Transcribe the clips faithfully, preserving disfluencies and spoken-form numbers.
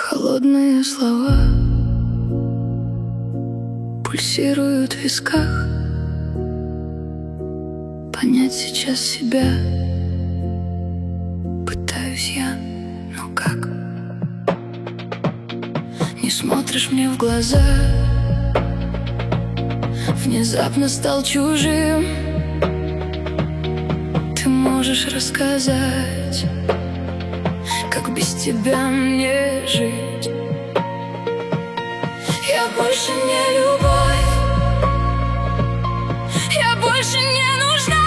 Холодные слова пульсируют в висках. Понять сейчас себя пытаюсь я, но как? Не смотришь мне в глаза, внезапно стал чужим. Ты можешь рассказать, как без тебя мне жить? Я больше не любовь, я больше не нужна.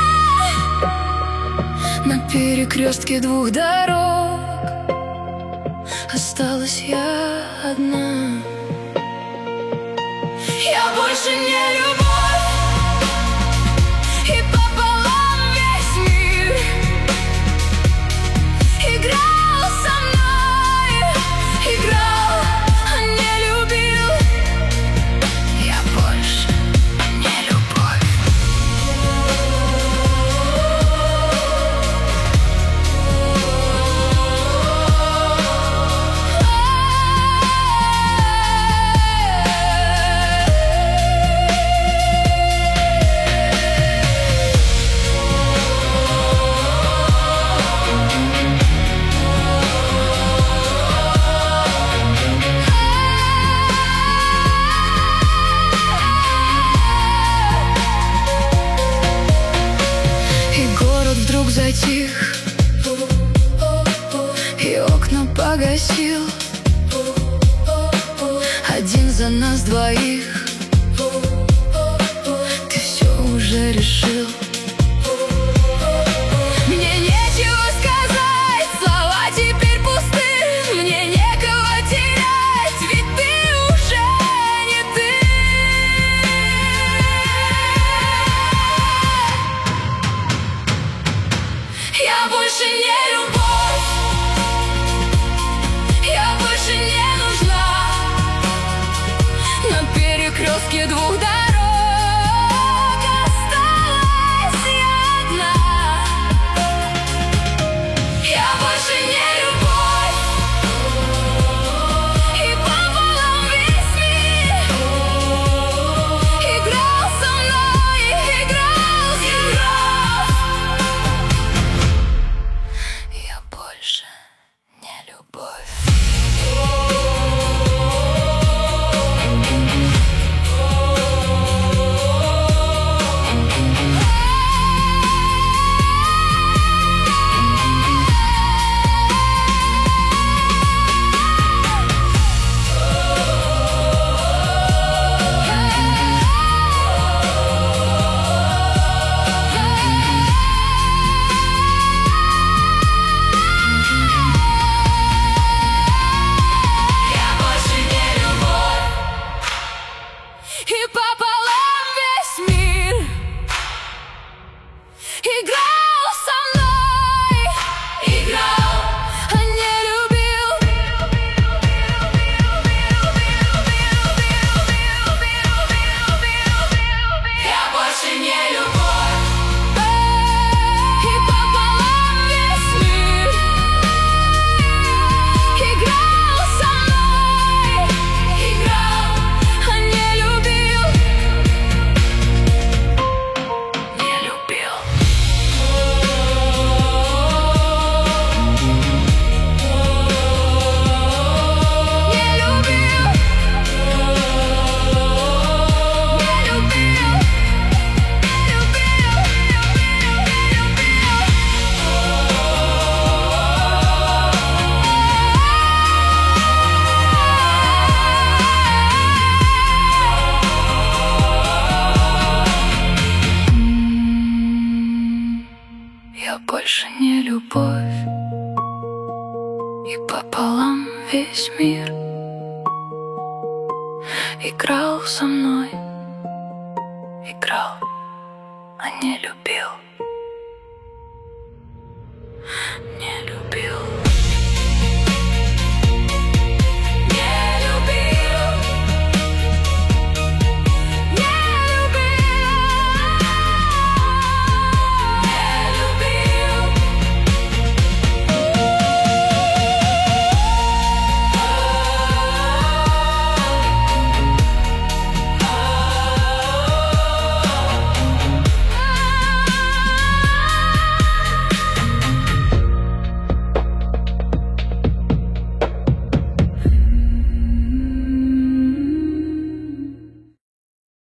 На перекрестке двух дорог осталась я одна. Я больше не любовь, и пополам весь мир играл со мной, играл, а не любил. Я больше не любовь. Вдруг затих, и окна погасил. Один за нас двоих, ты все уже решил. Мне нечего сказать, слова теперь пусты. Мне некого терять, ведь ты уже не ты. Я больше не любовь, я больше не нужна. На перекрестке двух дорог осталась я одна. Я больше не любовь, и пополам весь мир играл со мной, играл, играл. Я больше не любовь. И пополам весь мир играл со мной, играл, а не любил. Я больше не любовь, и пополам весь мир играл со мной, играл, а не любил. Не любил. Не любил. Не любил. Я больше не любовь, и пополам весь мир играл со мной.